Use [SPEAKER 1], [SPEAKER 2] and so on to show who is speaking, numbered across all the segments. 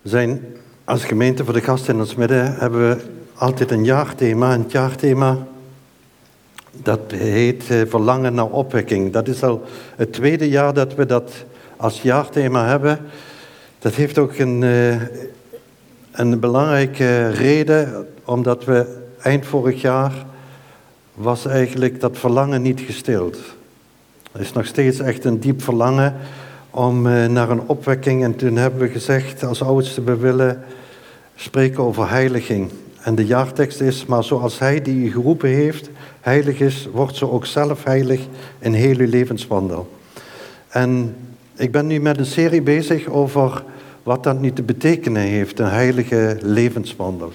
[SPEAKER 1] We zijn als gemeente voor de gasten in ons midden hebben we altijd een jaarthema. En het jaarthema dat heet verlangen naar opwekking. Dat is al het tweede jaar dat we dat als jaarthema hebben. Dat heeft ook een belangrijke reden, omdat we eind vorig jaar was eigenlijk dat verlangen niet gestild. Er is nog steeds echt een diep verlangen om naar een opwekking. En toen hebben we gezegd als oudste, we willen spreken over heiliging. En de jaartekst is, maar zoals hij die u geroepen heeft, heilig is, wordt zo ook zelf heilig in heel uw levenswandel. En ik ben nu met een serie bezig over wat dat nu te betekenen heeft, een heilige levenswandel.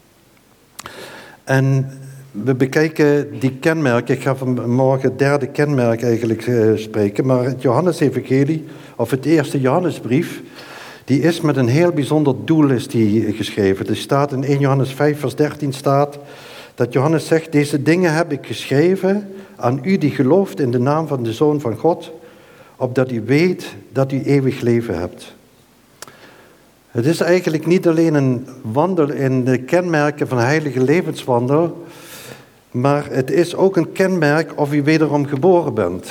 [SPEAKER 1] En we bekijken die kenmerken. Ik ga vanmorgen het derde kenmerk eigenlijk spreken. Maar het Johannesevangelie, of het eerste Johannesbrief, die is met een heel bijzonder doel is die geschreven. Er staat in 1 Johannes 5 vers 13 staat dat Johannes zegt, deze dingen heb ik geschreven aan u die gelooft in de naam van de Zoon van God, opdat u weet dat u eeuwig leven hebt. Het is eigenlijk niet alleen een wandel in de kenmerken van heilige levenswandel, maar het is ook een kenmerk of u wederom geboren bent.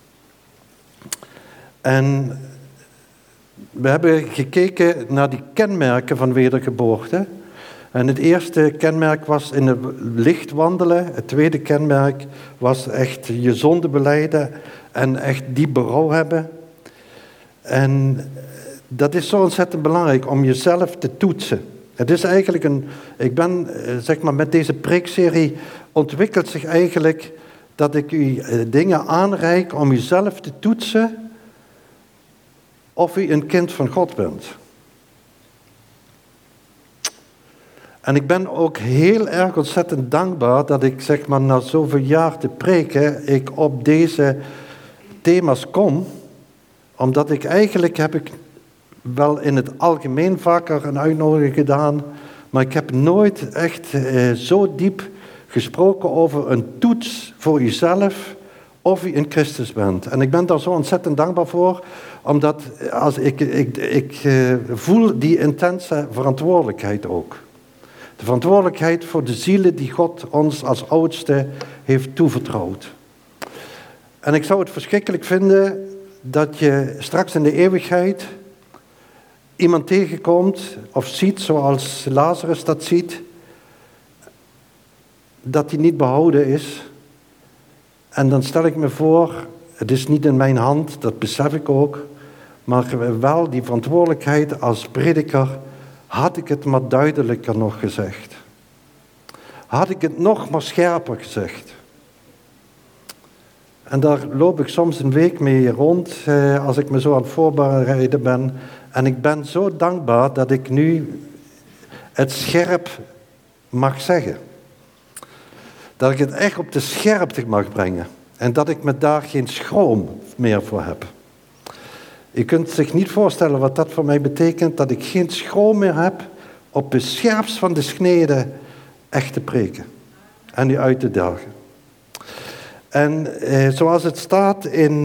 [SPEAKER 1] En we hebben gekeken naar die kenmerken van wedergeboorte. En het eerste kenmerk was in het licht wandelen. Het tweede kenmerk was echt je zonde belijden en echt diep berouw hebben. En dat is zo ontzettend belangrijk om jezelf te toetsen. Het is eigenlijk met deze preekserie ontwikkelt zich eigenlijk dat ik u dingen aanreik om uzelf te toetsen of u een kind van God bent. En ik ben ook heel erg ontzettend dankbaar dat ik na zoveel jaar te preken, ik op deze thema's kom, omdat heb ik wel in het algemeen vaker een uitnodiging gedaan, maar ik heb nooit echt zo diep gesproken over een toets voor uzelf of u in Christus bent. En ik ben daar zo ontzettend dankbaar voor, omdat als ik voel die intense verantwoordelijkheid ook. De verantwoordelijkheid voor de zielen die God ons als oudste heeft toevertrouwd. En ik zou het verschrikkelijk vinden dat je straks in de eeuwigheid iemand tegenkomt of ziet zoals Lazarus dat ziet, dat hij niet behouden is. En dan stel ik me voor, het is niet in mijn hand, dat besef ik ook, maar wel die verantwoordelijkheid als prediker, had ik het maar duidelijker nog gezegd. Had ik het nog maar scherper gezegd. En daar loop ik soms een week mee rond, als ik me zo aan het voorbereiden ben. En ik ben zo dankbaar dat ik nu het scherp mag zeggen. Dat ik het echt op de scherpte mag brengen. En dat ik me daar geen schroom meer voor heb. Je kunt zich niet voorstellen wat dat voor mij betekent, dat ik geen schroom meer heb op de scherpst van de snede echt te preken. En u uit te dagen. En zoals het staat in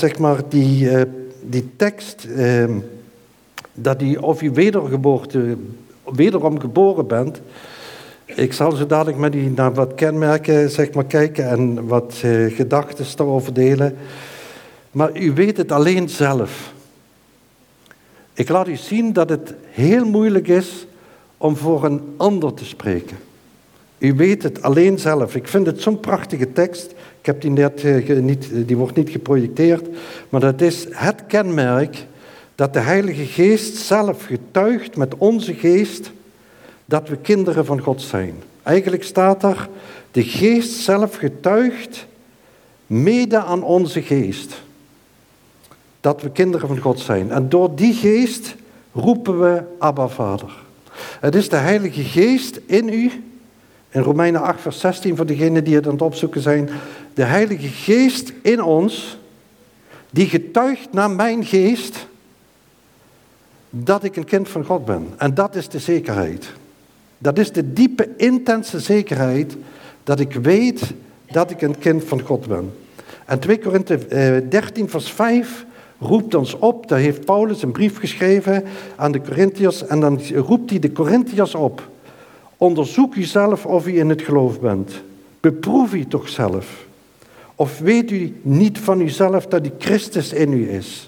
[SPEAKER 1] die tekst, dat u of u wederom geboren bent. Ik zal zo dadelijk met u naar wat kenmerken kijken en wat gedachten daarover delen. Maar u weet het alleen zelf. Ik laat u zien dat het heel moeilijk is om voor een ander te spreken. U weet het alleen zelf. Ik vind het zo'n prachtige tekst. Ik heb die net die wordt niet geprojecteerd. Maar dat is het kenmerk dat de Heilige Geest zelf getuigt met onze geest dat we kinderen van God zijn. Eigenlijk staat er, de Geest zelf getuigt mede aan onze geest dat we kinderen van God zijn. En door die geest roepen we Abba Vader. Het is de Heilige Geest in u, in Romeinen 8 vers 16 voor degenen die het aan het opzoeken zijn, de Heilige Geest in ons, die getuigt naar mijn geest dat ik een kind van God ben. En dat is de zekerheid. Dat is de diepe, intense zekerheid dat ik weet dat ik een kind van God ben. En 2 Korinthe 13 vers 5 roept ons op, daar heeft Paulus een brief geschreven aan de Korintiërs en dan roept hij de Korintiërs op. Onderzoek u zelf of u in het geloof bent. Beproef u toch zelf. Of weet u niet van uzelf dat die Christus in u is?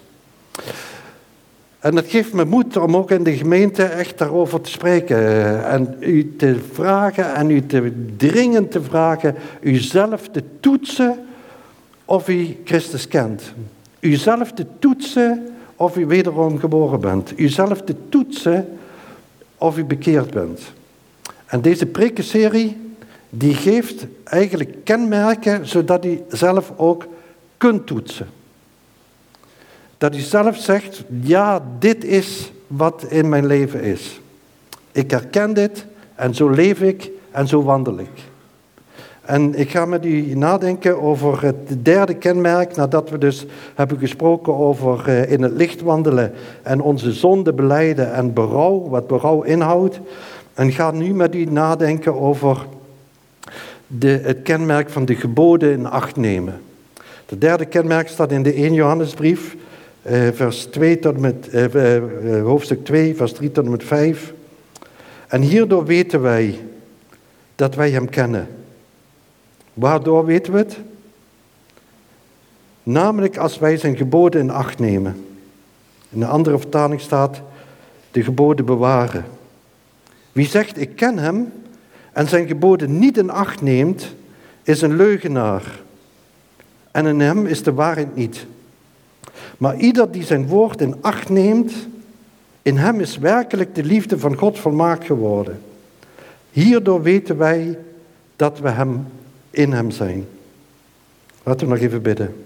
[SPEAKER 1] En dat geeft me moed om ook in de gemeente echt daarover te spreken. En u te vragen en u te dringend te vragen, uzelf te toetsen of u Christus kent. Uzelf te toetsen of u wederom geboren bent. Uzelf te toetsen of u bekeerd bent. En deze prekenserie, die geeft eigenlijk kenmerken, zodat u zelf ook kunt toetsen. Dat u zelf zegt, ja, dit is wat in mijn leven is. Ik herken dit en zo leef ik en zo wandel ik. En ik ga met u nadenken over het derde kenmerk, nadat we dus hebben gesproken over in het licht wandelen en onze zonde belijden en berouw, wat berouw inhoudt. En ga nu met u nadenken over het kenmerk van de geboden in acht nemen. Het derde kenmerk staat in de 1 Johannesbrief, hoofdstuk 2, vers 3 tot en met 5. En hierdoor weten wij dat wij hem kennen. Waardoor weten we het? Namelijk als wij zijn geboden in acht nemen. In een andere vertaling staat, de geboden bewaren. Wie zegt, ik ken hem, en zijn geboden niet in acht neemt, is een leugenaar. En in hem is de waarheid niet. Maar ieder die zijn woord in acht neemt, in hem is werkelijk de liefde van God volmaakt geworden. Hierdoor weten wij dat we in hem zijn. Laten we nog even bidden.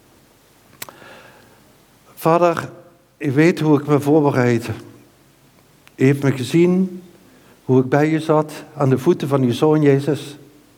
[SPEAKER 1] Vader, u weet hoe ik me voorbereid. U heeft me gezien hoe ik bij u zat aan de voeten van uw Zoon Jezus.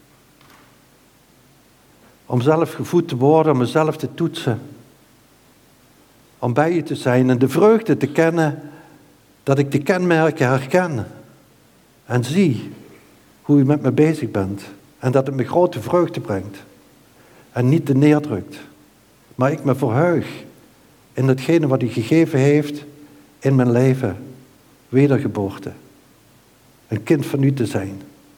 [SPEAKER 1] Om zelf gevoed te worden, om mezelf te toetsen. Om bij u te zijn en de vreugde te kennen dat ik de kenmerken herken. En zie hoe u met me bezig bent. En dat het me grote vreugde brengt. En niet te neerdrukt. Maar ik me verheug in hetgene wat u gegeven heeft in mijn leven. Wedergeboorte. Een kind van u te zijn.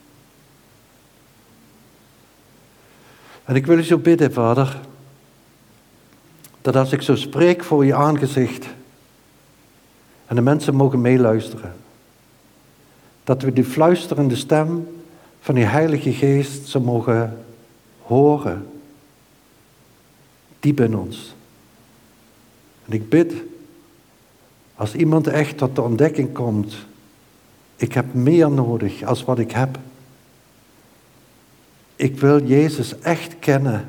[SPEAKER 1] En ik wil u zo bidden, Vader, dat als ik zo spreek voor uw aangezicht en de mensen mogen meeluisteren, dat we die fluisterende stem van uw Heilige Geest zo mogen horen, diep in ons. En ik bid, als iemand echt tot de ontdekking komt, ik heb meer nodig als wat ik heb. Ik wil Jezus echt kennen.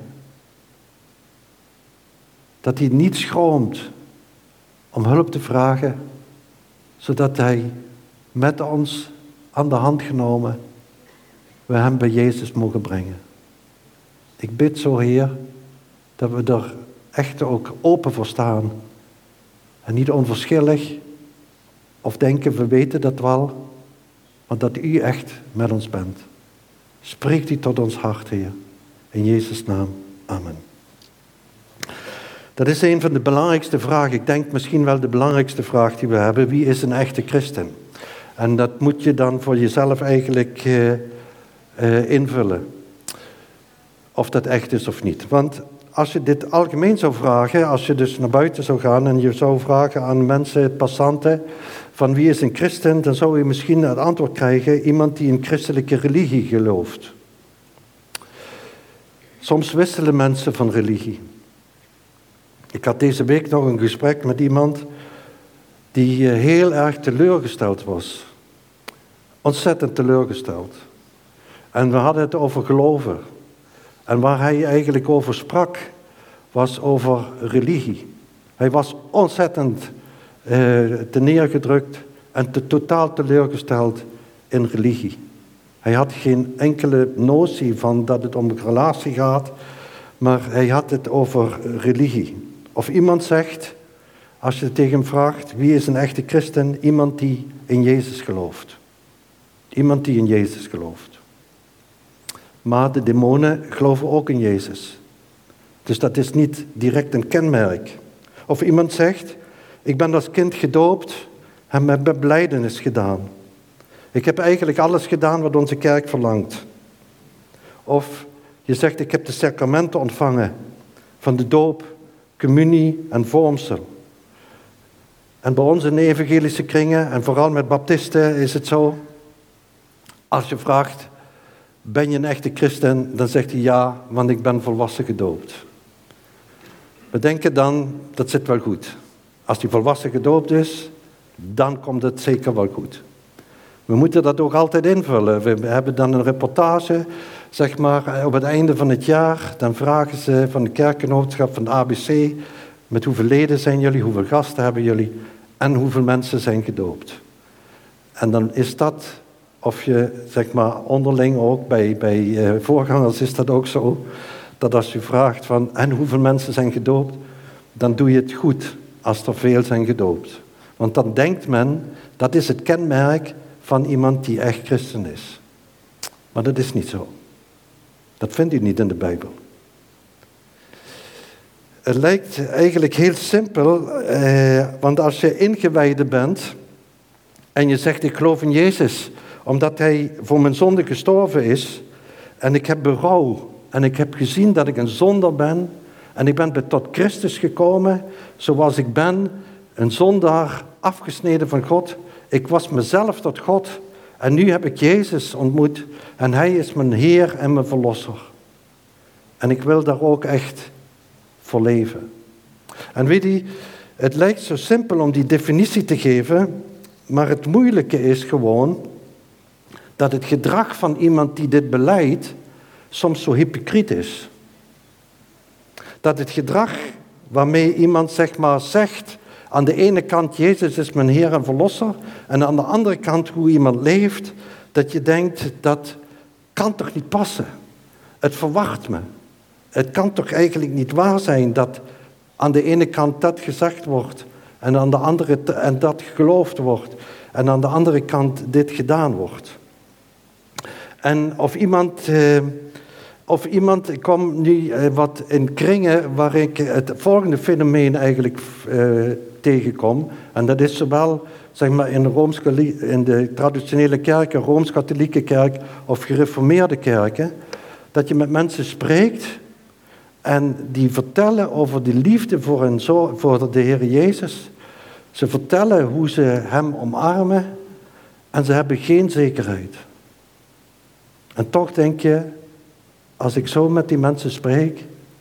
[SPEAKER 1] Dat hij niet schroomt om hulp te vragen, zodat hij met ons aan de hand genomen, we hem bij Jezus mogen brengen. Ik bid zo, Heer, dat we er echt ook open voor staan. En niet onverschillig of denken, we weten dat wel, maar dat u echt met ons bent. Spreekt u tot ons hart, Heer. In Jezus' naam. Amen. Dat is een van de belangrijkste vragen. Ik denk misschien wel de belangrijkste vraag die we hebben. Wie is een echte christen? En dat moet je dan voor jezelf eigenlijk invullen. Of dat echt is of niet. Want als je dit algemeen zou vragen, als je dus naar buiten zou gaan en je zou vragen aan mensen, passanten, van wie is een christen, dan zou je misschien het antwoord krijgen, iemand die in christelijke religie gelooft. Soms wisselen mensen van religie. Ik had deze week nog een gesprek met iemand die heel erg teleurgesteld was. Ontzettend teleurgesteld. En we hadden het over geloven. En waar hij eigenlijk over sprak, was over religie. Hij was ontzettend neergedrukt en totaal teleurgesteld in religie. Hij had geen enkele notie van dat het om een relatie gaat, maar hij had het over religie. Of iemand zegt, als je tegen hem vraagt, wie is een echte christen? Iemand die in Jezus gelooft. Iemand die in Jezus gelooft. Maar de demonen geloven ook in Jezus. Dus dat is niet direct een kenmerk. Of iemand zegt, ik ben als kind gedoopt en met belijdenis gedaan. Ik heb eigenlijk alles gedaan wat onze kerk verlangt. Of je zegt, ik heb de sacramenten ontvangen van de doop, communie en vormsel. En bij ons in de evangelische kringen, en vooral met baptisten, is het zo. Als je vraagt, ben je een echte christen? Dan zegt hij ja, want ik ben volwassen gedoopt. We denken dan, dat zit wel goed. Als hij volwassen gedoopt is, dan komt het zeker wel goed. We moeten dat ook altijd invullen. We hebben dan een reportage, zeg maar, op het einde van het jaar. Dan vragen ze van de kerkgenootschap van de ABC, met hoeveel leden zijn jullie, hoeveel gasten hebben jullie en hoeveel mensen zijn gedoopt. En dan is dat, of je, zeg maar, onderling ook, bij voorgangers is dat ook zo, dat als je vraagt van, en hoeveel mensen zijn gedoopt, dan doe je het goed als er veel zijn gedoopt. Want dan denkt men, dat is het kenmerk van iemand die echt christen is. Maar dat is niet zo. Dat vindt u niet in de Bijbel. Het lijkt eigenlijk heel simpel, want als je ingewijde bent en je zegt, ik geloof in Jezus, omdat hij voor mijn zonde gestorven is, en ik heb berouw, en ik heb gezien dat ik een zondaar ben, en ik ben tot Christus gekomen, zoals ik ben, een zondaar, afgesneden van God. Ik was mezelf tot God, en nu heb ik Jezus ontmoet, en hij is mijn Heer en mijn Verlosser. En ik wil daar ook echt voor leven. En weet je, het lijkt zo simpel om die definitie te geven, maar het moeilijke is gewoon dat het gedrag van iemand die dit belijdt soms zo hypocriet is. Dat het gedrag waarmee iemand, zeg maar, zegt, aan de ene kant Jezus is mijn Heer en Verlosser, en aan de andere kant hoe iemand leeft, dat je denkt, dat kan toch niet passen? Het verwacht me. Het kan toch eigenlijk niet waar zijn dat aan de ene kant dat gezegd wordt en aan de andere en dat geloofd wordt en aan de andere kant dit gedaan wordt. En ik kom nu wat in kringen waar ik het volgende fenomeen eigenlijk tegenkom. En dat is zowel, zeg maar, in de traditionele kerken, Rooms-Katholieke kerk of gereformeerde kerken, dat je met mensen spreekt en die vertellen over de liefde voor de Heer Jezus. Ze vertellen hoe ze hem omarmen en ze hebben geen zekerheid. En toch denk je, als ik zo met die mensen spreek,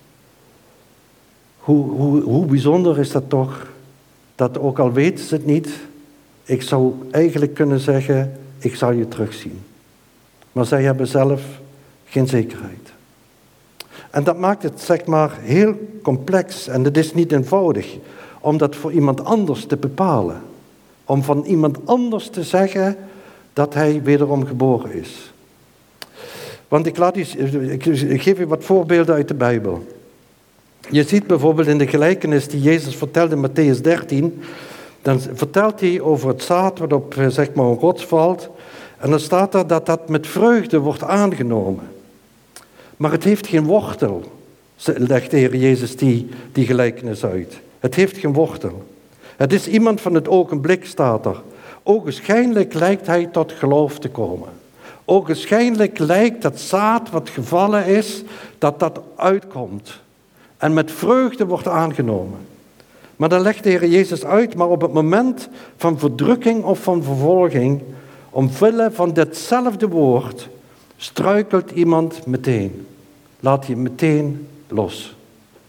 [SPEAKER 1] hoe bijzonder is dat toch, dat ook al weten ze het niet, ik zou eigenlijk kunnen zeggen, ik zal je terugzien. Maar zij hebben zelf geen zekerheid. En dat maakt het, zeg maar, heel complex en het is niet eenvoudig om dat voor iemand anders te bepalen. Om van iemand anders te zeggen dat hij wederom geboren is. Want ik geef u wat voorbeelden uit de Bijbel. Je ziet bijvoorbeeld in de gelijkenis die Jezus vertelde in Mattheüs 13, dan vertelt hij over het zaad wat op, zeg maar, een rots valt. En dan staat er dat dat met vreugde wordt aangenomen. Maar het heeft geen wortel, legt de Heer Jezus die gelijkenis uit. Het heeft geen wortel. Het is iemand van het ogenblik, staat er. Ogenschijnlijk lijkt hij tot geloof te komen. Ogenschijnlijk lijkt dat zaad wat gevallen is, dat uitkomt. En met vreugde wordt aangenomen. Maar dan legt de Heer Jezus uit, maar op het moment van verdrukking of van vervolging, omwille van ditzelfde woord, struikelt iemand meteen. Laat je meteen los.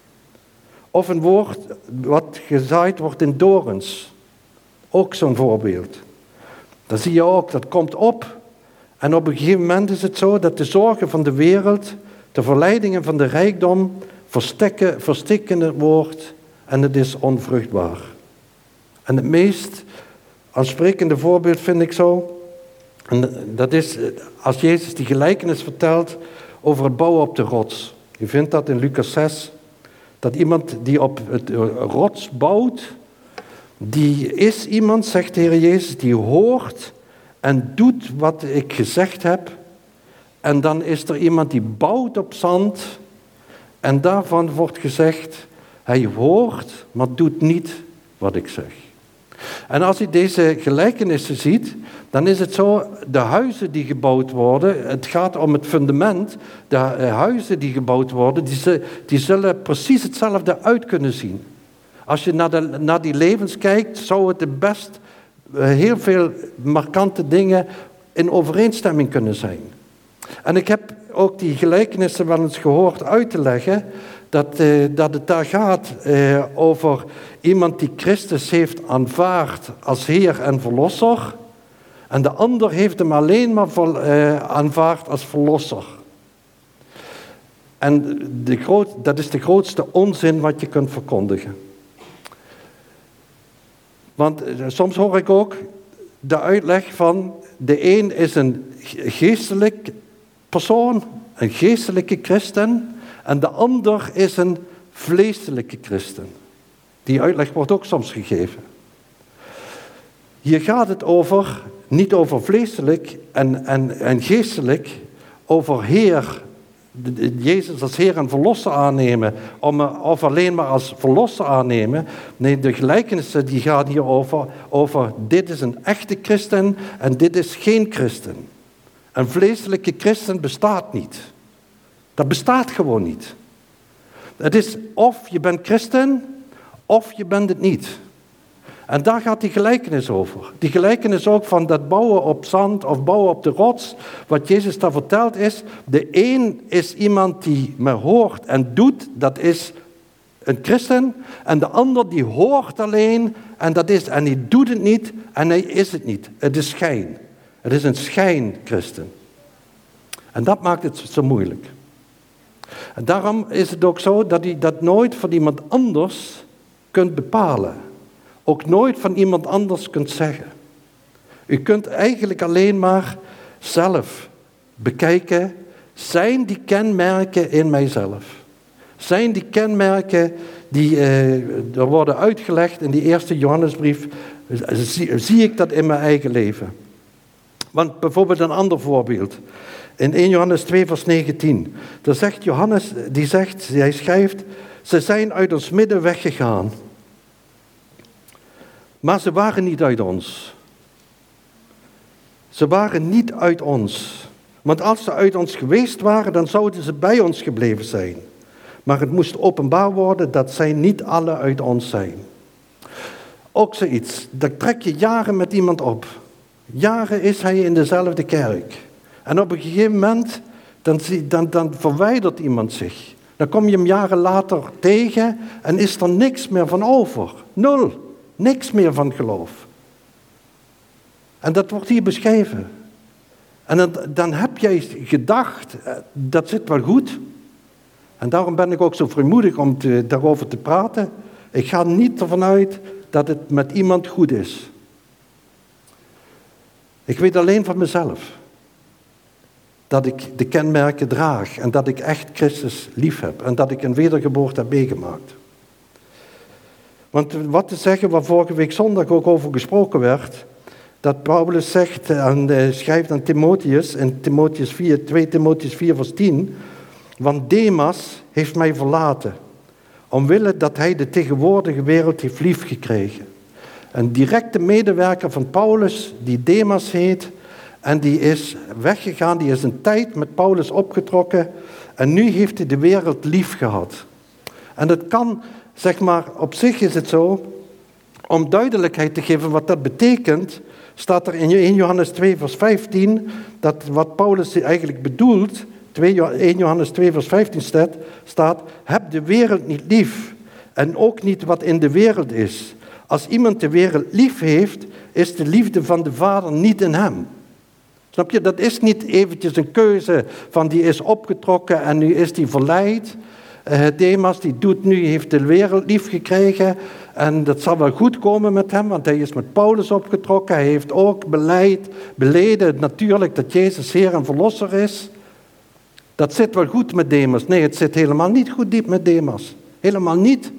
[SPEAKER 1] Of een woord wat gezaaid wordt in dorens. Ook zo'n voorbeeld. Dan zie je ook, dat komt op. En op een gegeven moment is het zo dat de zorgen van de wereld, de verleidingen van de rijkdom, verstikkender wordt en het is onvruchtbaar. En het meest aansprekende voorbeeld vind ik zo, en dat is als Jezus die gelijkenis vertelt over het bouwen op de rots. Je vindt dat in Lucas 6, dat iemand die op het rots bouwt, die is iemand, zegt de Heer Jezus, die hoort en doet wat ik gezegd heb. En dan is er iemand die bouwt op zand en daarvan wordt gezegd, Hij hoort, maar doet niet wat ik zeg. En als je deze gelijkenissen ziet, dan is het zo, de huizen die gebouwd worden, het gaat om het fundament, de huizen die gebouwd worden, die zullen precies hetzelfde uit kunnen zien. Als je naar die levens kijkt, zou het best heel veel markante dingen in overeenstemming kunnen zijn. En ik heb ook die gelijkenissen wel eens gehoord uit te leggen, dat het daar gaat over iemand die Christus heeft aanvaard als Heer en Verlosser, en de ander heeft hem alleen maar aanvaard als Verlosser. En dat is de grootste onzin wat je kunt verkondigen. Want soms hoor ik ook de uitleg van de een is een geestelijk persoon, een geestelijke christen, en de ander is een vleeselijke christen. Die uitleg wordt ook soms gegeven. Hier gaat het niet over vleeselijk en geestelijk, over Heer, Jezus als Heer en Verlosser aannemen, of alleen maar als Verlosser aannemen. Nee, de gelijkenissen die gaat hier over dit is een echte christen en dit is geen christen. Een vleeselijke christen bestaat niet. Dat bestaat gewoon niet. Het is of je bent christen, of je bent het niet. En daar gaat die gelijkenis over. Die gelijkenis ook van dat bouwen op zand of bouwen op de rots. Wat Jezus daar vertelt is, de een is iemand die me hoort en doet, dat is een christen. En de ander die hoort alleen en hij doet het niet en hij is het niet. Het is schijn. Het is een schijnchristen. En dat maakt het zo moeilijk. En daarom is het ook zo dat je dat nooit van iemand anders kunt bepalen. Ook nooit van iemand anders kunt zeggen. U kunt eigenlijk alleen maar zelf bekijken, zijn die kenmerken in mijzelf? Zijn die kenmerken die er worden uitgelegd in die eerste Johannesbrief, zie ik dat in mijn eigen leven? Want bijvoorbeeld een ander voorbeeld. In 1 Johannes 2 vers 19. Daar zegt Johannes, hij schrijft, ze zijn uit ons midden weggegaan. Maar ze waren niet uit ons. Ze waren niet uit ons. Want als ze uit ons geweest waren, dan zouden ze bij ons gebleven zijn. Maar het moest openbaar worden dat zij niet alle uit ons zijn. Ook zoiets, dat trek je jaren met iemand op. Jaren is hij in dezelfde kerk. En op een gegeven moment, dan verwijdert iemand zich. Dan kom je hem jaren later tegen en is er niks meer van over. Nul. Niks meer van geloof. En dat wordt hier beschreven. En dan heb jij gedacht, dat zit wel goed. En daarom ben ik ook zo vrijmoedig om daarover te praten. Ik ga niet ervan uit dat het met iemand goed is. Ik weet alleen van mezelf dat ik de kenmerken draag en dat ik echt Christus lief heb en dat ik een wedergeboorte heb meegemaakt. Want wat te zeggen waar vorige week zondag ook over gesproken werd, dat Paulus zegt en schrijft aan Timotheus in 2 Timotheus 4 vers 10, want Demas heeft mij verlaten, omwille dat hij de tegenwoordige wereld heeft liefgekregen. Een directe medewerker van Paulus, die Demas heet, en die is weggegaan, die is een tijd met Paulus opgetrokken en nu heeft hij de wereld lief gehad. En dat kan, zeg maar, op zich is het zo, om duidelijkheid te geven wat dat betekent, staat er in 1 Johannes 2 vers 15, dat wat Paulus eigenlijk bedoelt, 1 Johannes 2 vers 15 staat, heb de wereld niet lief en ook niet wat in de wereld is. Als iemand de wereld lief heeft, is de liefde van de Vader niet in hem. Snap je? Dat is niet eventjes een keuze van die is opgetrokken en nu is die verleid. Demas die heeft de wereld lief gekregen en dat zal wel goed komen met hem, want hij is met Paulus opgetrokken. Hij heeft ook beleden natuurlijk dat Jezus Heer en Verlosser is. Dat zit wel goed met Demas. Nee, het zit helemaal niet goed diep met Demas. Helemaal niet.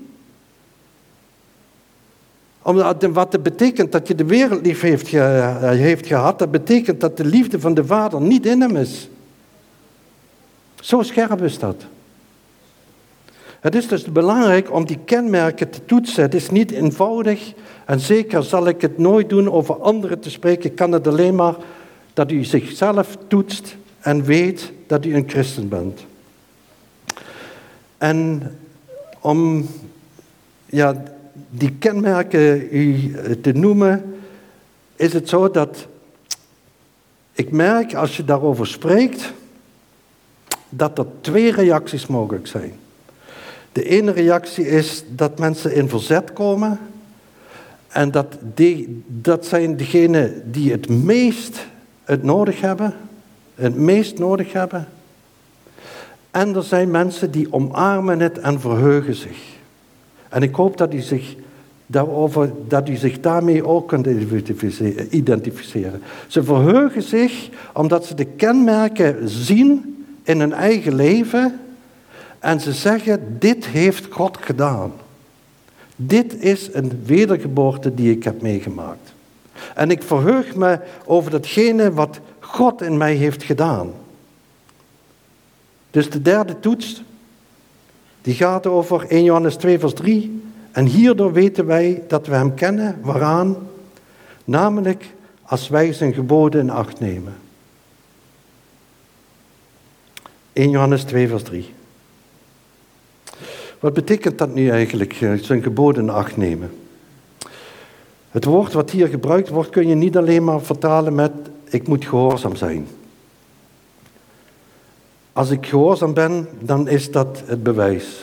[SPEAKER 1] Wat het betekent dat je de wereld lief heeft gehad, dat betekent dat de liefde van de Vader niet in hem is. Zo scherp is dat. Het is dus belangrijk om die kenmerken te toetsen. Het is niet eenvoudig en zeker zal ik het nooit doen over anderen te spreken. Ik kan het alleen maar dat u zichzelf toetst en weet dat u een christen bent. En om die kenmerken u te noemen, is het zo dat ik merk als je daarover spreekt, dat er 2 reacties mogelijk zijn. De ene reactie is dat mensen in verzet komen en dat zijn degenen die het meest nodig hebben. En er zijn mensen die omarmen het en verheugen zich. En ik hoop dat u zich daarmee ook kunt identificeren. Ze verheugen zich omdat ze de kenmerken zien in hun eigen leven en ze zeggen, dit heeft God gedaan. Dit is een wedergeboorte die ik heb meegemaakt. En ik verheug me over datgene wat God in mij heeft gedaan. Dus de derde toets, die gaat over 1 Johannes 2 vers 3. En hierdoor weten wij dat we hem kennen, waaraan? Namelijk als wij zijn geboden in acht nemen. 1 Johannes 2 vers 3. Wat betekent dat nu eigenlijk, zijn geboden in acht nemen? Het woord wat hier gebruikt wordt kun je niet alleen maar vertalen met ik moet gehoorzaam zijn. Als ik gehoorzaam ben, dan is dat het bewijs.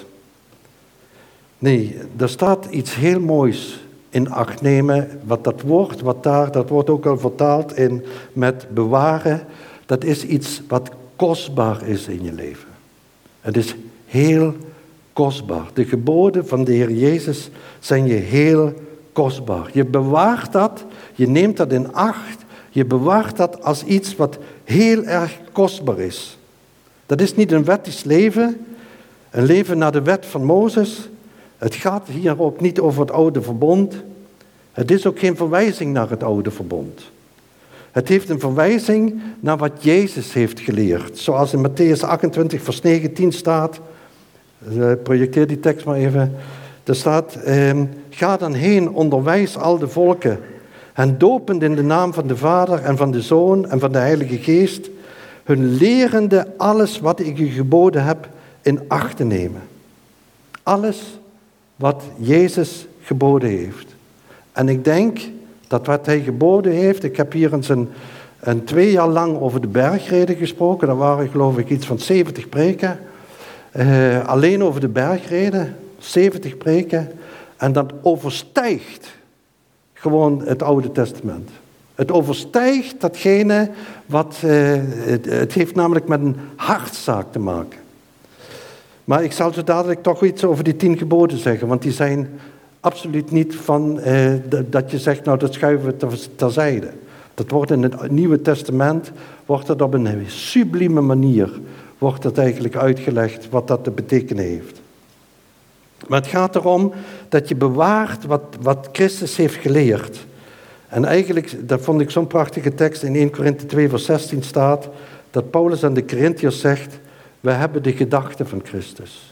[SPEAKER 1] Nee, er staat iets heel moois in acht nemen. Dat wordt ook al vertaald met bewaren. Dat is iets wat kostbaar is in je leven. Het is heel kostbaar. De geboden van de Heer Jezus zijn je heel kostbaar. Je bewaart dat, je neemt dat in acht. Je bewaart dat als iets wat heel erg kostbaar is. Dat is niet een wettisch leven, een leven naar de wet van Mozes. Het gaat hier ook niet over het oude verbond. Het is ook geen verwijzing naar het oude verbond. Het heeft een verwijzing naar wat Jezus heeft geleerd. Zoals in Mattheüs 28 vers 19 staat. Projecteer die tekst maar even. Er staat, ga dan heen, onderwijs al de volken. Hen dopend in de naam van de Vader en van de Zoon en van de Heilige Geest. Hun lerende alles wat ik u geboden heb in acht te nemen. Alles wat Jezus geboden heeft. En ik denk dat wat hij geboden heeft, ik heb hier eens een 2 jaar lang over de bergreden gesproken. Dat waren geloof ik iets van 70 preken. Alleen over de bergreden, 70 preken. En dat overstijgt gewoon het Oude Testament. Het overstijgt datgene wat... het heeft namelijk met een hartzaak te maken. Maar ik zal zo dadelijk toch iets over die 10 geboden zeggen. Want die zijn absoluut niet van dat je zegt, nou dat schuiven we terzijde. Dat wordt in het Nieuwe Testament, wordt dat op een sublieme manier, wordt dat eigenlijk uitgelegd wat dat te betekenen heeft. Maar het gaat erom dat je bewaart wat Christus heeft geleerd. En eigenlijk, dat vond ik zo'n prachtige tekst in 1 Korinthe 2 vers 16 staat, dat Paulus aan de Korinthiërs zegt, we hebben de gedachten van Christus.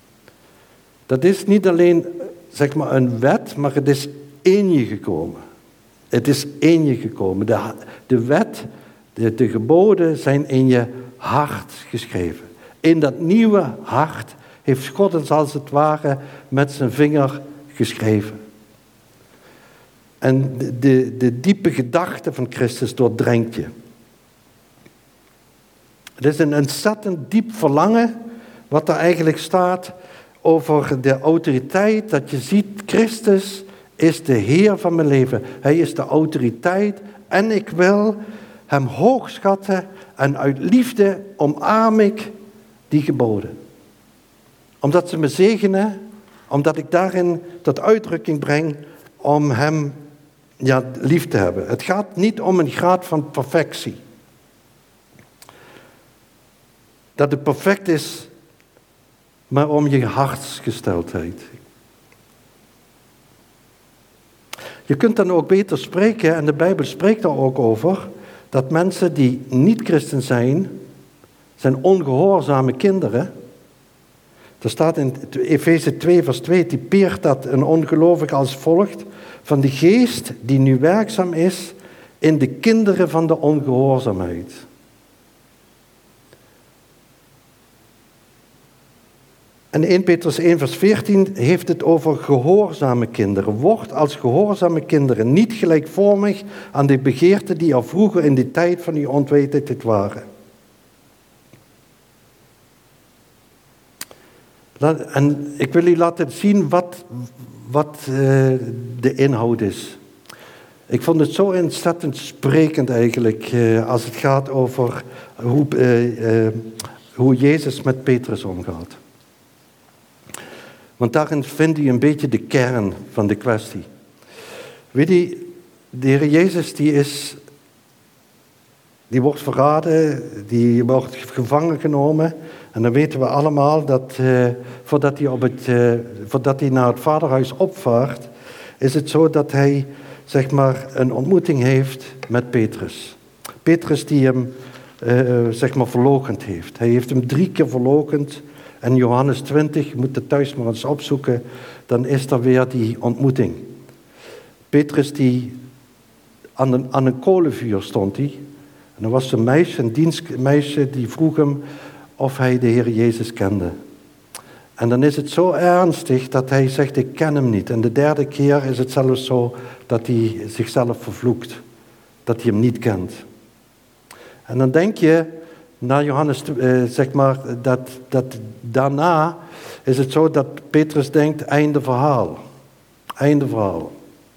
[SPEAKER 1] Dat is niet alleen, zeg maar, een wet, maar het is in je gekomen. Het is in je gekomen. De wet, de geboden zijn in je hart geschreven. In dat nieuwe hart heeft God het als het ware met zijn vinger geschreven. En de diepe gedachte van Christus doordrenkt je. Het is een ontzettend diep verlangen wat er eigenlijk staat over de autoriteit. Dat je ziet, Christus is de Heer van mijn leven. Hij is de autoriteit en ik wil hem hoog schatten en uit liefde omarm ik die geboden. Omdat ze me zegenen, omdat ik daarin tot uitdrukking breng om hem lief te hebben. Het gaat niet om een graad van perfectie. Dat het perfect is, maar om je hartsgesteldheid. Je kunt dan ook beter spreken, en de Bijbel spreekt daar ook over, dat mensen die niet christen zijn ongehoorzame kinderen, Er staat in Efeze 2 vers 2, typeert dat een ongelovige als volgt: van de geest die nu werkzaam is in de kinderen van de ongehoorzaamheid. En 1 Petrus 1 vers 14 heeft het over gehoorzame kinderen. Word als gehoorzame kinderen niet gelijkvormig aan de begeerten die er vroeger in de tijd van uw onwetendheid waren. En ik wil u laten zien wat de inhoud is. Ik vond het zo ontzettend sprekend eigenlijk als het gaat over hoe Jezus met Petrus omgaat. Want daarin vindt u een beetje de kern van de kwestie. Weet u, de Heer Jezus die wordt verraden, die wordt gevangen genomen. En dan weten we allemaal dat voordat hij naar het vaderhuis opvaart, is het zo dat hij zeg maar een ontmoeting heeft met Petrus. Petrus die hem zeg maar verloochend heeft. Hij heeft hem 3 keer verloochend. En Johannes 20, je moet het thuis maar eens opzoeken, dan is er weer die ontmoeting. Petrus die aan een kolenvuur stond hij. En er was een meisje, een dienstmeisje, die vroeg hem of hij de Heer Jezus kende. En dan is het zo ernstig dat hij zegt, ik ken hem niet. En de 3e keer is het zelfs zo dat hij zichzelf vervloekt. Dat hij hem niet kent. En dan denk je, na Johannes, zeg maar, dat daarna is het zo dat Petrus denkt, einde verhaal. Einde verhaal.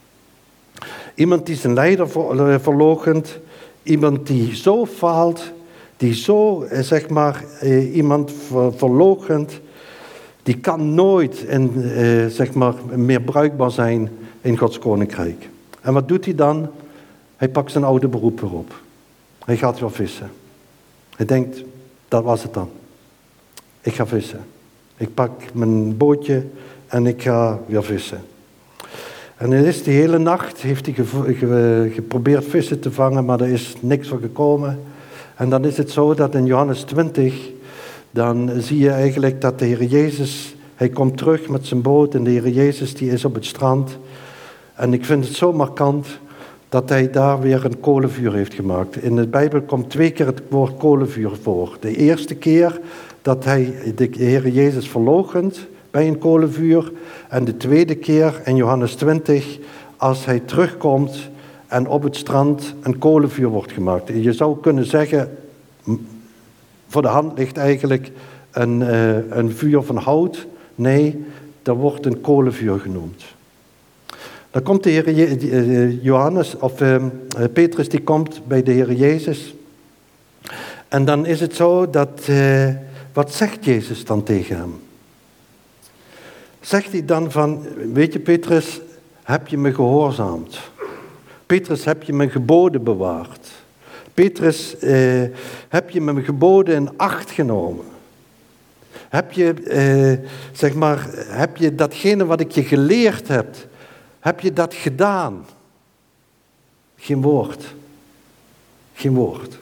[SPEAKER 1] Iemand die zijn leider verloochent, iemand die zo faalt, die zo, zeg maar, iemand verloochent, die kan nooit zeg maar, meer bruikbaar zijn in Gods koninkrijk. En wat doet hij dan? Hij pakt zijn oude beroep weer op. Hij gaat weer vissen. Hij denkt, dat was het dan. Ik ga vissen. Ik pak mijn bootje en ik ga weer vissen. En dan is de hele nacht, heeft hij geprobeerd vissen te vangen, maar er is niks van gekomen. En dan is het zo dat in Johannes 20, dan zie je eigenlijk dat de Heer Jezus, hij komt terug met zijn boot en de Heer Jezus die is op het strand. En ik vind het zo markant dat hij daar weer een kolenvuur heeft gemaakt. In de Bijbel komt 2 keer het woord kolenvuur voor. De eerste keer dat hij de Heer Jezus verloochent bij een kolenvuur. En de tweede keer in Johannes 20, als hij terugkomt en op het strand een kolenvuur wordt gemaakt. Je zou kunnen zeggen, voor de hand ligt eigenlijk een vuur van hout. Nee, dat wordt een kolenvuur genoemd. Dan komt de Heer Johannes, of Petrus, die komt bij de Heer Jezus. En dan is het zo dat, wat zegt Jezus dan tegen hem? Zegt hij dan van, weet je Petrus, heb je me gehoorzaamd? Petrus, heb je mijn geboden bewaard? Petrus, heb je mijn geboden in acht genomen? Heb je datgene wat ik je geleerd heb je dat gedaan? Geen woord. Geen woord.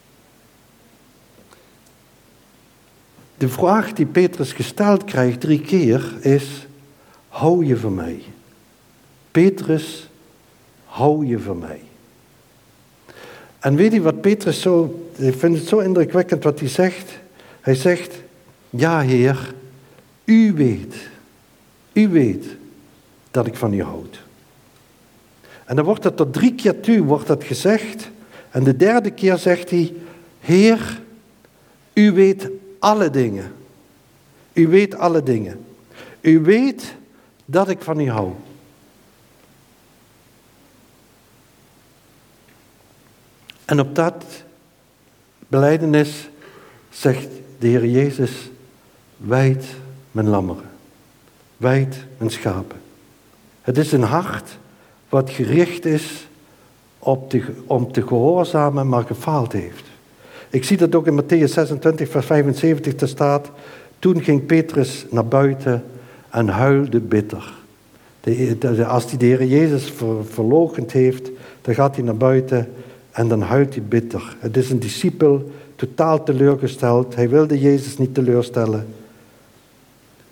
[SPEAKER 1] De vraag die Petrus gesteld krijgt 3 keer is, hou je van mij? Petrus, hou je van mij? En weet je wat Petrus zo, ik vind het zo indrukwekkend wat hij zegt. Hij zegt, ja Heer, u weet dat ik van u houd. En dan wordt het tot 3 keer toe wordt dat gezegd. En de 3e keer zegt hij, Heer, u weet alle dingen. U weet alle dingen. U weet dat ik van u hou. En op dat belijdenis zegt de Heer Jezus, wijd mijn lammeren. Wijd mijn schapen. Het is een hart wat gericht is om te gehoorzamen, maar gefaald heeft. Ik zie dat ook in Mattheüs 26, vers 75, daar staat, toen ging Petrus naar buiten en huilde bitter. Als hij de Heer Jezus verloochend heeft, dan gaat hij naar buiten en dan huilt hij bitter. Het is een discipel, totaal teleurgesteld. Hij wilde Jezus niet teleurstellen.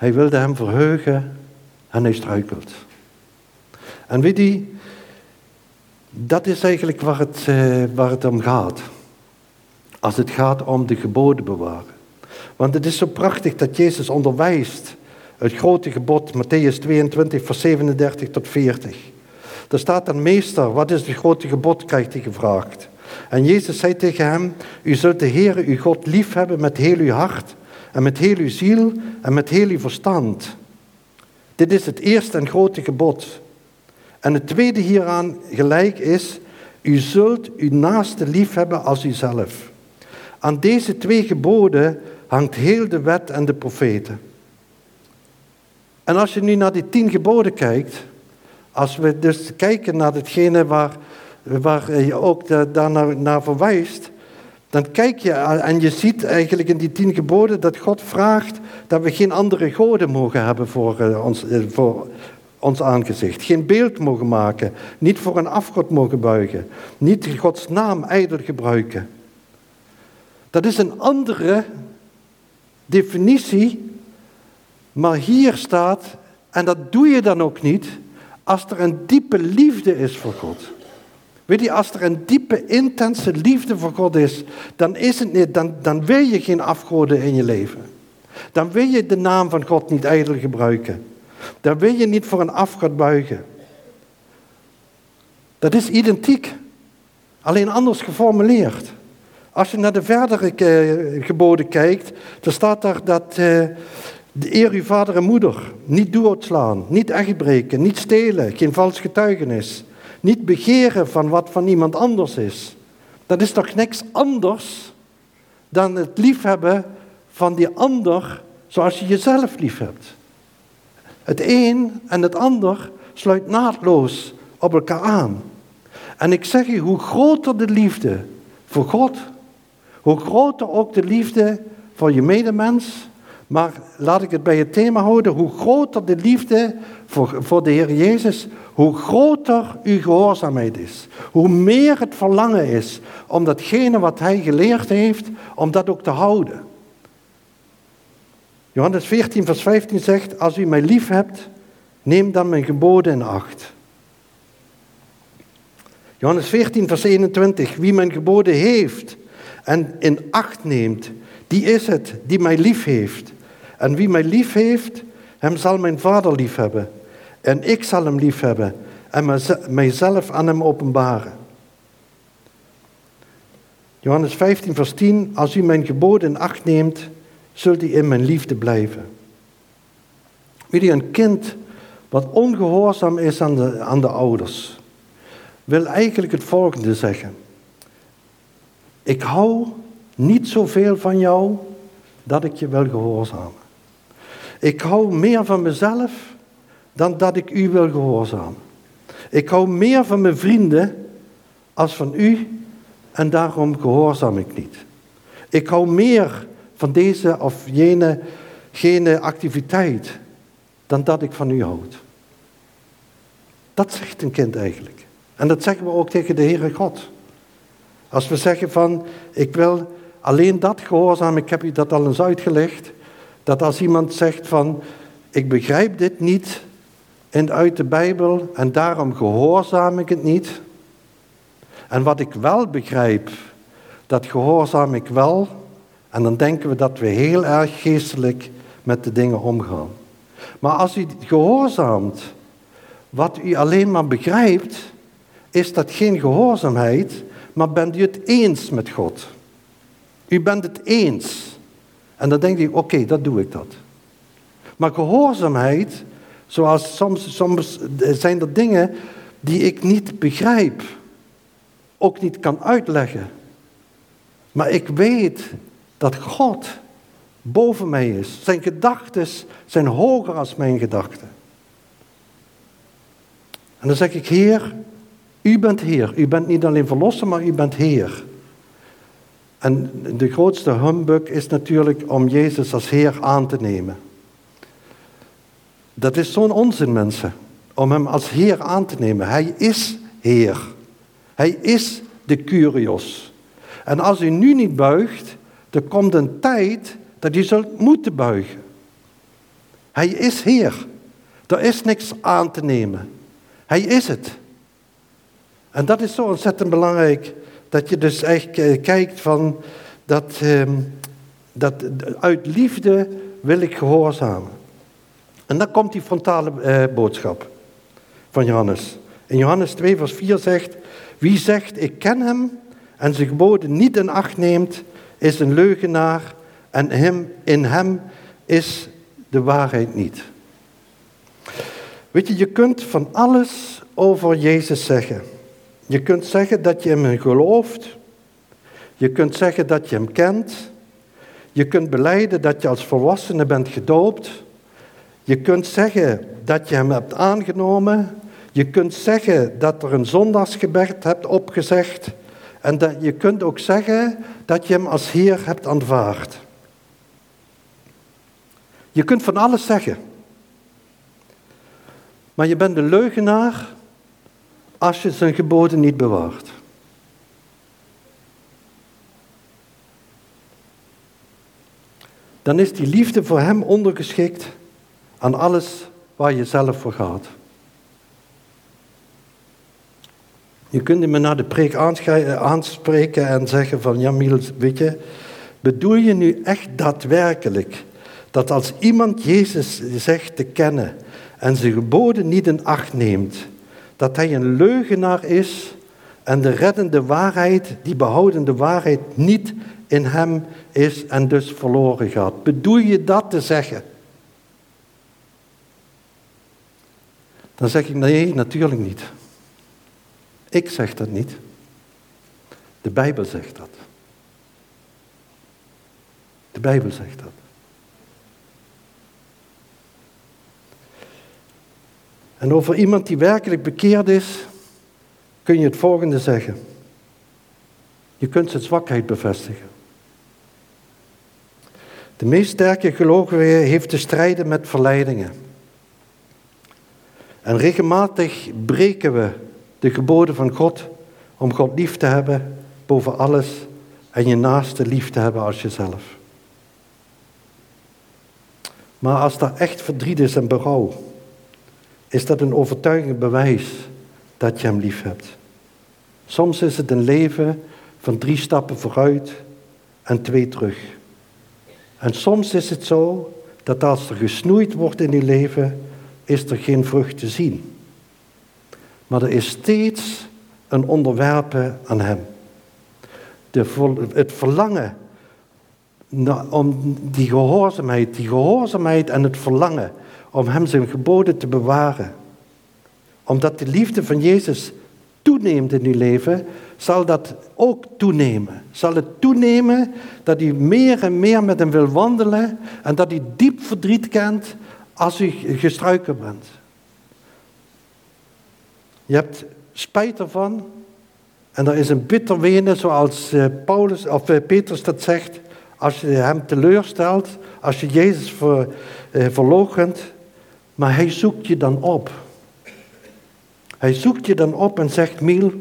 [SPEAKER 1] Hij wilde hem verheugen en hij struikelt. En weet je, dat is eigenlijk waar het om gaat. Als het gaat om de geboden bewaren. Want het is zo prachtig dat Jezus onderwijst het grote gebod, Mattheüs 22, vers 37 tot 40. Daar staat dan: meester, wat is het grote gebod, krijgt hij gevraagd. En Jezus zei tegen hem: u zult de Heere uw God lief hebben met heel uw hart en met heel uw ziel en met heel uw verstand. Dit is het eerste en grote gebod. En het tweede hieraan gelijk is: u zult uw naaste lief hebben als uzelf. Aan deze 2 geboden hangt heel de wet en de profeten. En als je nu naar die 10 geboden kijkt, als we dus kijken naar hetgene waar je ook daarnaar verwijst, dan kijk je en je ziet eigenlijk in die 10 geboden dat God vraagt dat we geen andere goden mogen hebben voor ons aangezicht. Geen beeld mogen maken, niet voor een afgod mogen buigen, niet Gods naam ijdel gebruiken. Dat is een andere definitie, maar hier staat, en dat doe je dan ook niet, als er een diepe liefde is voor God. Weet je, als er een diepe, intense liefde voor God is, dan is het niet, dan wil je geen afgoden in je leven. Dan wil je de naam van God niet ijdel gebruiken. Dan wil je niet voor een afgod buigen. Dat is identiek, alleen anders geformuleerd. Als je naar de verdere geboden kijkt, dan staat daar dat eer uw vader en moeder, niet doodslaan, niet echtbreken, niet stelen, geen vals getuigenis, niet begeren van wat van iemand anders is. Dat is toch niks anders dan het liefhebben van die ander zoals je jezelf lief hebt. Het een en het ander sluit naadloos op elkaar aan. En ik zeg je, hoe groter de liefde voor God, hoe groter ook de liefde voor je medemens, maar laat ik het bij het thema houden, hoe groter de liefde voor de Heer Jezus, hoe groter uw gehoorzaamheid is. Hoe meer het verlangen is om datgene wat Hij geleerd heeft, om dat ook te houden. Johannes 14 vers 15 zegt: als u mij lief hebt, neem dan mijn geboden in acht. Johannes 14 vers 21, wie mijn geboden heeft en in acht neemt, die is het die mij lief heeft. En wie mij lief heeft, hem zal mijn Vader lief hebben. En ik zal hem lief hebben en mijzelf aan hem openbaren. Johannes 15 vers 10, als u mijn geboden in acht neemt, zult u in mijn liefde blijven. Weet je, een kind wat ongehoorzaam is aan de ouders, wil eigenlijk het volgende zeggen: ik hou niet zoveel van jou dat ik je wil gehoorzamen. Ik hou meer van mezelf dan dat ik u wil gehoorzamen. Ik hou meer van mijn vrienden als van u en daarom gehoorzaam ik niet. Ik hou meer van deze of gene activiteit dan dat ik van u houd. Dat zegt een kind eigenlijk. En dat zeggen we ook tegen de Heere God. Als we zeggen van, ik wil alleen dat gehoorzamen, ik heb u dat al eens uitgelegd, dat als iemand zegt van, ik begrijp dit niet uit de Bijbel en daarom gehoorzaam ik het niet. En wat ik wel begrijp, dat gehoorzaam ik wel. En dan denken we dat we heel erg geestelijk met de dingen omgaan. Maar als u gehoorzaamt, wat u alleen maar begrijpt, is dat geen gehoorzaamheid, maar bent u het eens met God. U bent het eens. En dan denk je, oké, dat doe ik dat. Maar gehoorzaamheid, zoals soms zijn er dingen die ik niet begrijp, ook niet kan uitleggen. Maar ik weet dat God boven mij is. Zijn gedachten zijn hoger als mijn gedachten. En dan zeg ik, Heer, u bent Heer. U bent niet alleen verlosser, maar u bent Heer. En de grootste humbug is natuurlijk om Jezus als Heer aan te nemen. Dat is zo'n onzin, mensen, om hem als Heer aan te nemen. Hij is Heer. Hij is de Kyrios. En als u nu niet buigt, er komt een tijd dat u zult moeten buigen. Hij is Heer. Er is niks aan te nemen. Hij is het. En dat is zo ontzettend belangrijk, dat je dus echt kijkt van, dat uit liefde wil ik gehoorzamen. En dan komt die frontale boodschap van Johannes. In Johannes 2 vers 4 zegt, wie zegt ik ken hem en zijn geboden niet in acht neemt, is een leugenaar en in hem is de waarheid niet. Weet je kunt van alles over Jezus zeggen. Je kunt zeggen dat je hem gelooft. Je kunt zeggen dat je hem kent. Je kunt belijden dat je als volwassene bent gedoopt. Je kunt zeggen dat je hem hebt aangenomen. Je kunt zeggen dat er een zondagsgebed hebt opgezegd. En je kunt ook zeggen dat je hem als Heer hebt aanvaard. Je kunt van alles zeggen. Maar je bent een leugenaar als je zijn geboden niet bewaart. Dan is die liefde voor hem ondergeschikt aan alles waar je zelf voor gaat. Je kunt me na de preek aanspreken en zeggen van, ja Miel, weet je, bedoel je nu echt daadwerkelijk dat als iemand Jezus zegt te kennen en zijn geboden niet in acht neemt, dat hij een leugenaar is en de reddende waarheid, die behoudende waarheid niet in hem is en dus verloren gaat? Bedoel je dat te zeggen? Dan zeg ik, nee, natuurlijk niet. Ik zeg dat niet. De Bijbel zegt dat. De Bijbel zegt dat. En over iemand die werkelijk bekeerd is, kun je het volgende zeggen. Je kunt zijn zwakheid bevestigen. De meest sterke gelovige heeft te strijden met verleidingen. En regelmatig breken we de geboden van God om God lief te hebben boven alles en je naaste lief te hebben als jezelf. Maar als daar echt verdriet is en berouw, is dat een overtuigend bewijs dat je hem lief hebt. Soms is het een leven van 3 stappen vooruit en 2 terug. En soms is het zo dat als er gesnoeid wordt in je leven, is er geen vrucht te zien. Maar er is steeds een onderwerpen aan hem. Het verlangen om die gehoorzaamheid en het verlangen om hem zijn geboden te bewaren. Omdat de liefde van Jezus toeneemt in uw leven, zal dat ook toenemen. Zal het toenemen dat u meer en meer met hem wil wandelen en dat u diep verdriet kent als u gestruikeld bent. Je hebt spijt ervan en er is een bitter wenen zoals Petrus dat zegt. Als je hem teleurstelt, als je Jezus verloochent, maar hij zoekt je dan op. Hij zoekt je dan op en zegt, Miel,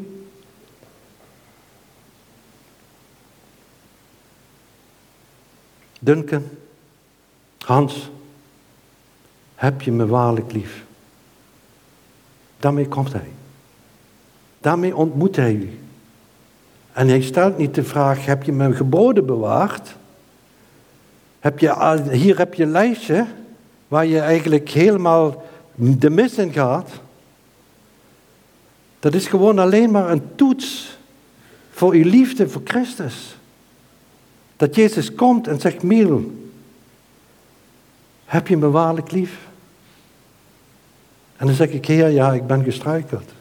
[SPEAKER 1] Duncan, Hans, heb je me waarlijk lief? Daarmee komt hij. Daarmee ontmoet hij u. En hij stelt niet de vraag, heb je mijn geboden bewaard? Hier heb je een lijstje waar je eigenlijk helemaal de mis in gaat. Dat is gewoon alleen maar een toets voor uw liefde voor Christus. Dat Jezus komt en zegt, Miel, heb je me waarlijk lief? En dan zeg ik, Heer, ja, ik ben gestruikeld.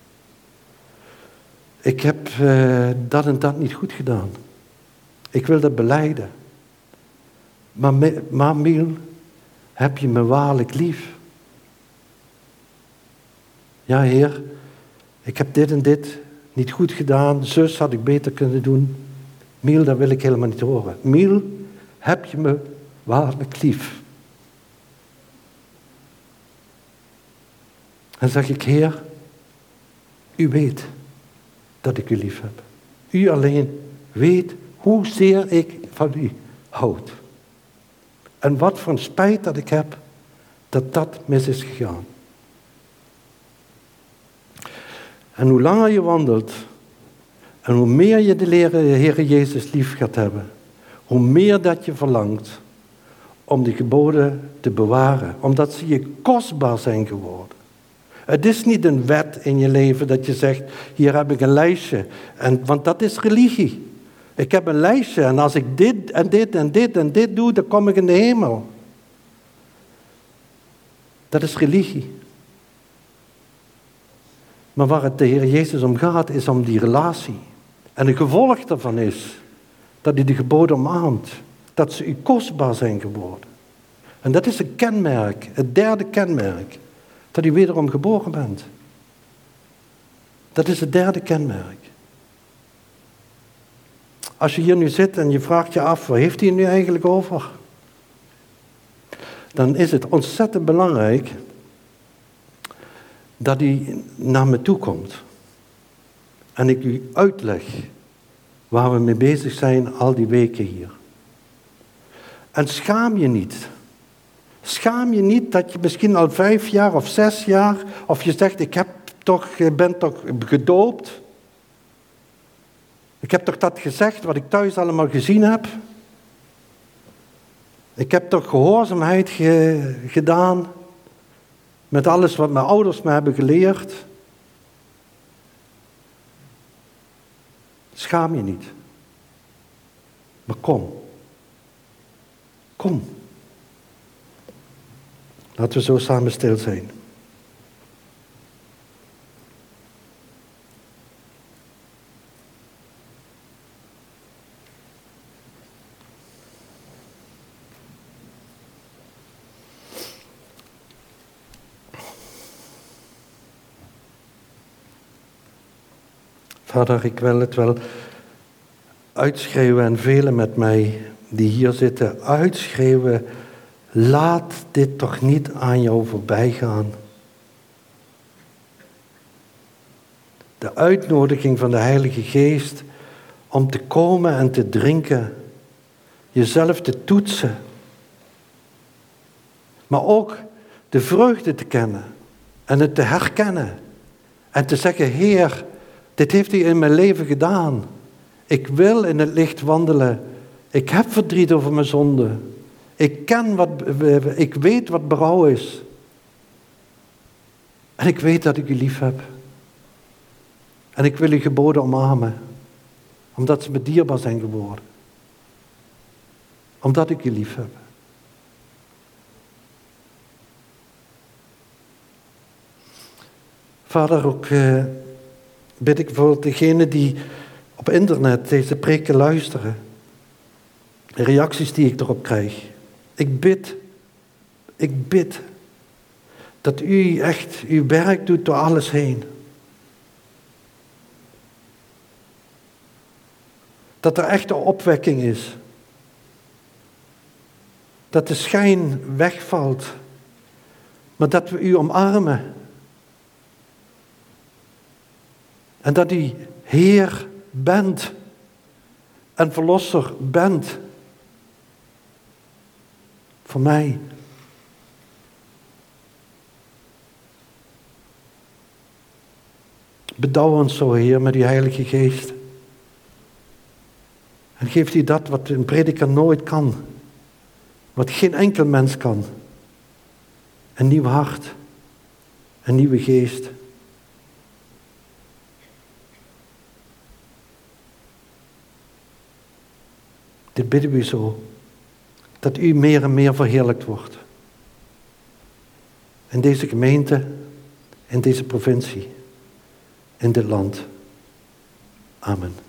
[SPEAKER 1] Ik heb dat en dat niet goed gedaan. Ik wil dat belijden. Maar Miel, heb je me waarlijk lief? Ja, Heer, ik heb dit en dit niet goed gedaan. Zus had ik beter kunnen doen. Miel, dat wil ik helemaal niet horen. Miel, heb je me waarlijk lief? En zeg ik, Heer, u weet dat ik u lief heb. U alleen weet hoezeer ik van u houd. En wat voor een spijt dat ik heb Dat mis is gegaan. En hoe langer je wandelt, en hoe meer je de Heere Jezus lief gaat hebben, hoe meer dat je verlangt om die geboden te bewaren, omdat ze je kostbaar zijn geworden. Het is niet een wet in je leven dat je zegt, hier heb ik een lijstje, want dat is religie. Ik heb een lijstje en als ik dit en dit en dit en dit doe, dan kom ik in de hemel. Dat is religie. Maar waar het de Heer Jezus om gaat, is om die relatie. En het gevolg daarvan is dat hij de geboden omarmt. Dat ze u kostbaar zijn geworden. En dat is een kenmerk, het derde kenmerk. Dat u wederom geboren bent. Dat is het derde kenmerk. Als je hier nu zit en je vraagt je af, waar heeft hij het nu eigenlijk over? Dan is het ontzettend belangrijk dat hij naar me toe komt. En ik u uitleg waar we mee bezig zijn al die weken hier. En schaam je niet. Schaam je niet dat je misschien al 5 jaar of 6 jaar, of je zegt, ik ben toch gedoopt. Ik heb toch dat gezegd wat ik thuis allemaal gezien heb. Ik heb toch gehoorzaamheid gedaan met alles wat mijn ouders me hebben geleerd. Schaam je niet. Maar kom. Kom. Laten we zo samen stil zijn. Vader, ik wil het wel uitschreeuwen en velen met mij die hier zitten uitschreeuwen. Laat dit toch niet aan jou voorbij gaan. De uitnodiging van de Heilige Geest om te komen en te drinken. Jezelf te toetsen. Maar ook de vreugde te kennen. En het te herkennen. En te zeggen, Heer, dit heeft u in mijn leven gedaan. Ik wil in het licht wandelen. Ik heb verdriet over mijn zonde. Ik weet wat berouw is. En ik weet dat ik u lief heb. En ik wil uw geboden omarmen. Omdat ze me dierbaar zijn geworden. Omdat ik u lief heb. Vader, ook bid ik voor degenen die op internet deze preken luisteren. De reacties die ik erop krijg. Ik bid dat u echt uw werk doet door alles heen. Dat er echt een opwekking is. Dat de schijn wegvalt. Maar dat we u omarmen. En dat u Heer bent. En Verlosser bent. Voor mij. Bedouw ons zo, Heer, met uw Heilige Geest. En geeft u dat wat een prediker nooit kan. Wat geen enkel mens kan. Een nieuw hart. Een nieuwe geest. Dit bidden we u zo. Dat u meer en meer verheerlijkt wordt. In deze gemeente, in deze provincie, in dit land. Amen.